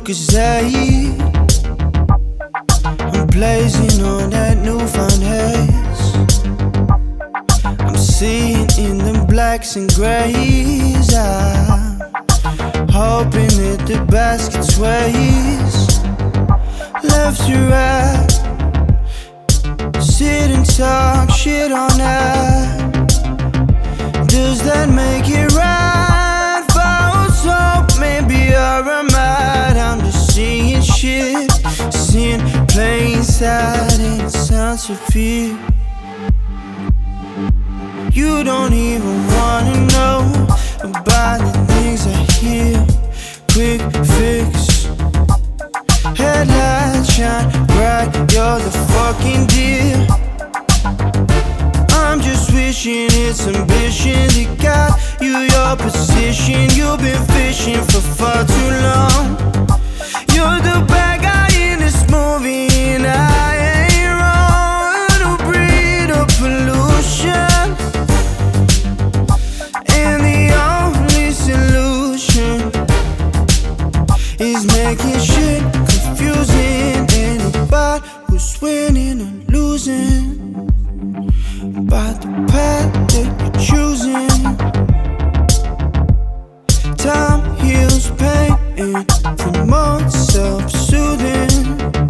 Lucozade. I'm blazing on that newfound haze. I'm seeing in them blacks and grays. I'm hoping that the basket sways left to right. Sit and talk shit on that. Does that make it right? False hope, maybe you're mad. I'm just seeing shit, seeing plain sight, and it sounds severe. You don't even wanna know about the things I hear. Quick fix, headlights shine bright, you're the fucking deal. I'm just wishing it's ambition that got you your position. You've been fishing for far too long. You're the bad guy in this movie, and I ain't wrong to breed a pollution. And the only solution is making shit confusing. Ain't about who's winning or losing, about the path that you're choosing. Time heals pain and promotes self-soothing.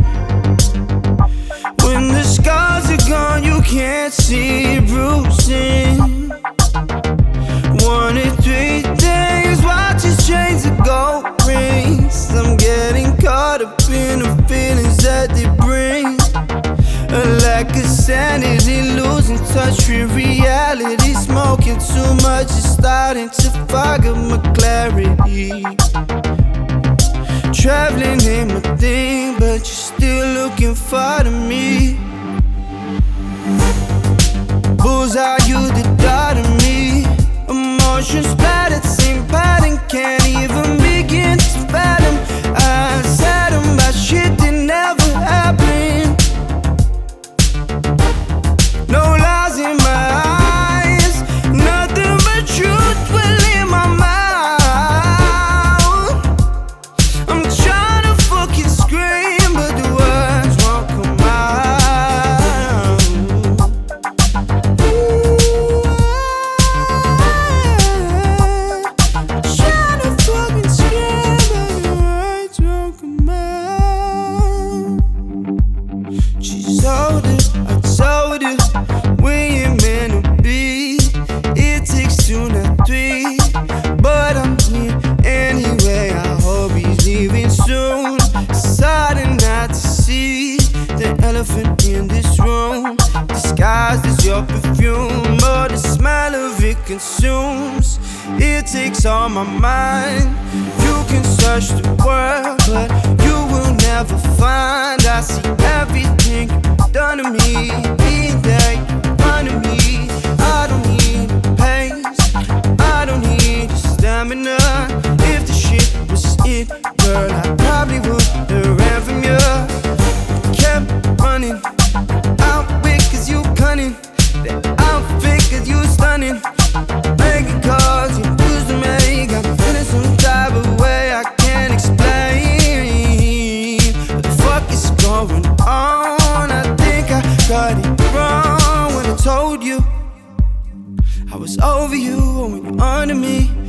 When the scars are gone, you can't see bruising. 1 in 3 days, watch his chains of gold rings. I'm getting caught up in the feelings that they bring. A lack of sanity, losing touch with reality. Smoking too much is starting to fog up my clarity. Traveling ain't my thing, but you're still looking far to me. Bullseye, you the dart of me. Emotions splattered, same pattern, can't even begin to fathom. I said about shit that never happened. No lies in my eyes, nothing but truth will in my mouth. I'm trying to fucking scream, but the words won't come out. Trying to fucking scream, but the words won't come out. She told it, I told it, we ain't meant to be. It takes 2, not 3, but I'm here anyway. I hope he's leaving soon. Deciding not to see the elephant in this room, disguised as your perfume, but the smell of it consumes. It takes all my mind. You can search the world, but you will never find. I see everything done to me, being there in front of me. I don't need pace, I don't need stamina. If the shit was it, girl, I probably would have ran from you. Kept running, out quick cause you cunning, the outfit cause you stunning. Making calls, you used to make, got me feeling some type of way I can't explain. What the fuck is going on? I think I got it wrong when I told you I was over you when you're under me.